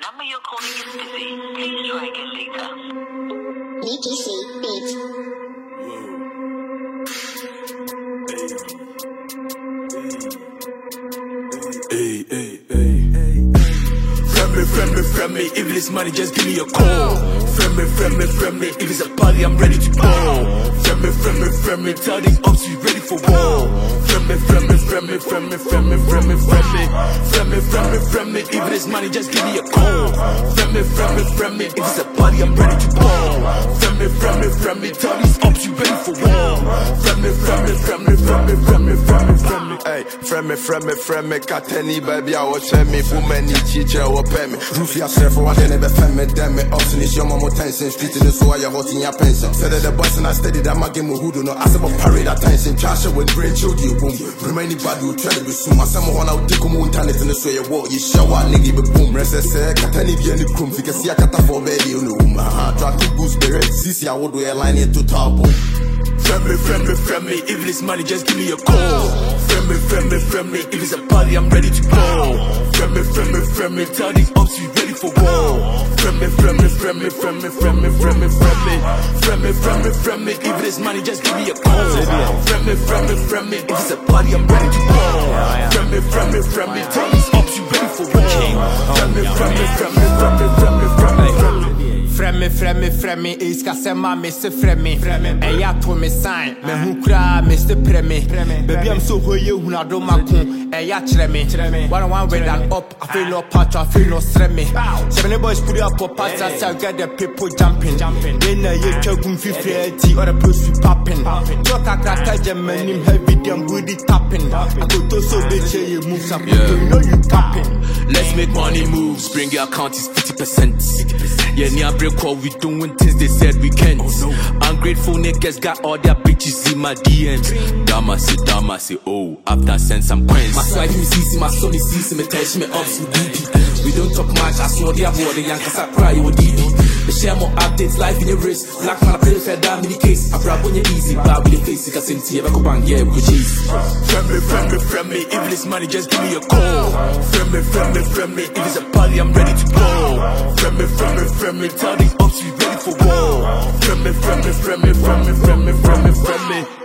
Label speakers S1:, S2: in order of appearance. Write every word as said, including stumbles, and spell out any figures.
S1: number you're calling is busy. Please try again later.
S2: B T C Beats.
S3: Hey, hey, hey, hey. Friend me, friend me, friend me. If it's money, just give me a call. Friend me, friend me, friend me. If it's a party, I'm ready to go. Friend me, friend me, friend me. Tell these ups you ready for war. Friend me, friend me, friend me, friend me, friend me, friend me, friend me. Friend me, friend me, friend me. If it's money, just give me a call. Friend me, friend me, friend me. If it's a party, I'm ready to go. Friend me, friend me, friend me. Tell these ups you ready for war. Friend me, friend me, friend me, friend me, friend me, friend me, friend me.
S4: Hey, friend me, friend me, friend me. Kateni baby, I watch me. Woman, teacher, or pay me. Rufia self for what they never friend me. Damn me, option is your mama tension. Street in the soil, you're hot in your pension. Said that the boss and I steady that my game who do not ask about parade attention. Trash with great children, boom. Remain bad, you try to be soon. Someone out take on internet in the soil, you walk, you shower, nigga, but boom. Rest say, Katani be any crumb, you can see a cata for baby, you know. Try to boost the red. Sisi, I would do a line here to top.
S3: Friend me, friend me, friend me. If it's money, just give me a call. Friend me, friend me, friend me. If it's a party, I'm ready to go. Friend me, friend me, friend me. Tell these ups you ready for war. Friend me, friend me, friend me, friend me, friend me, friend me, friend me. Friend me, friend me, friend me. If it's money, just give me a call. Friend me, friend me, friend me. If it's a party, I'm ready to go. Friend me, friend me, friend me. Tell these ups you ready for war. Friend me, friend me, friend me, friend me, friend me, friend me, friend me.
S5: Friend me, friend me, friend me. Iska sema mister friend me. Eya to me sign. Me hu kra mister Premi. Baby I'm so hoye hu na do makun. Eya chere me. One one with an up. I feel no patch. I feel no stress me. Seven boys put up a pass. I get the people jumping. Then I ye chagum fifty or the plus we popping. Talk a crack German him heavy damn booty tapping. I go to so bitch you move up. You know you tapping.
S3: Let's make money moves. Bring your account is fifty percent. Yeah, near break what we doing things they said we can't. Oh, no. Ungrateful niggas got all their bitches in my D Ms. Dama say, Dama say, oh, after send some coins.
S6: My swipe me see, my son is see, me tell me up with D P. We don't talk much, I saw the boy, the young cause I cry with D D. The share more updates, life in your wrist. Black man, I play fair down in the case. I brag on your easy, but with the face, I can see, I go bang, yeah, we cheese.
S3: Friend me, friend me, friend me. If it's money, just give me a call. Friend me, friend me, friend me. If it's a party, I'm ready to go. Friend me, friend me, friend me. Tell these ups you ready for war. Friend me, friend me, friend me, friend me, friend me, friend me, friend me.